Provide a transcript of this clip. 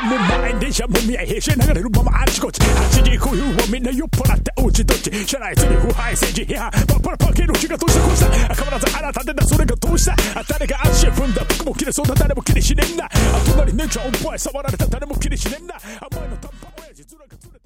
む前に電車も見えへんし流れるままあちこち8時古風をみんな酔っ払ってうちどっち社内罪腐敗政治批判パッパラパケの気がどうしたこうした変わらずあなたでだそれがどうした誰が足踏んだ僕も切れそうだ誰も気にしねえんだ隣姉ちゃんおっぱい触られた誰も気にしねえんだ甘いの短パン親父面がずれ